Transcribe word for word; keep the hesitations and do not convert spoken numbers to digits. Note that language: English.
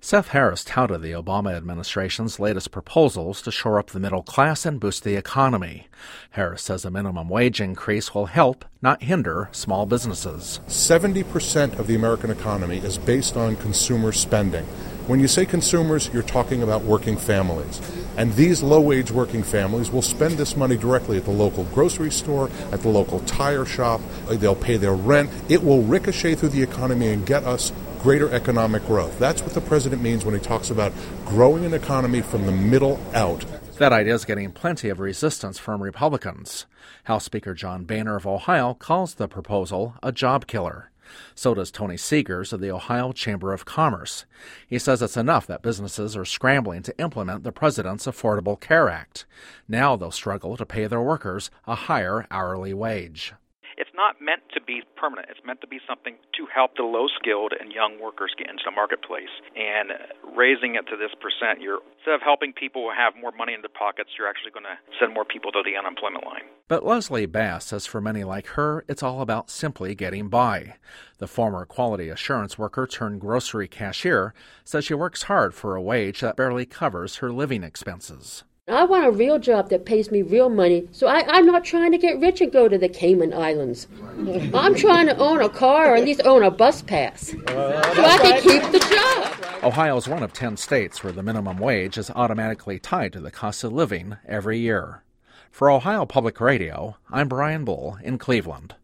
Seth Harris touted the Obama administration's latest proposals to shore up the middle class and boost the economy. Harris says a minimum wage increase will help, not hinder, small businesses. seventy percent of the American economy is based on consumer spending. When you say consumers, you're talking about working families. And these low-wage working families will spend this money directly at the local grocery store, at the local tire shop. They'll pay their rent. It will ricochet through the economy and get us greater economic growth. That's what the president means when he talks about growing an economy from the middle out. That idea is getting plenty of resistance from Republicans. House Speaker John Boehner of Ohio calls the proposal a job killer. So does Tony Seegers of the Ohio Chamber of Commerce. He says it's enough that businesses are scrambling to implement the president's Affordable Care Act. Now they'll struggle to pay their workers a higher hourly wage. It's not meant to be permanent. It's meant to be something to help the low-skilled and young workers get into the marketplace. And raising it to this percent, you're instead of helping people have more money in their pockets, you're actually going to send more people to the unemployment line. But Leslie Bass says for many like her, it's all about simply getting by. The former quality assurance worker turned grocery cashier says she works hard for a wage that barely covers her living expenses. I want a real job that pays me real money, so I, I'm not trying to get rich and go to the Cayman Islands. I'm trying to own a car or at least own a bus pass so I can keep the job. Ohio is one of ten states where the minimum wage is automatically tied to the cost of living every year. For Ohio Public Radio, I'm Brian Bull in Cleveland.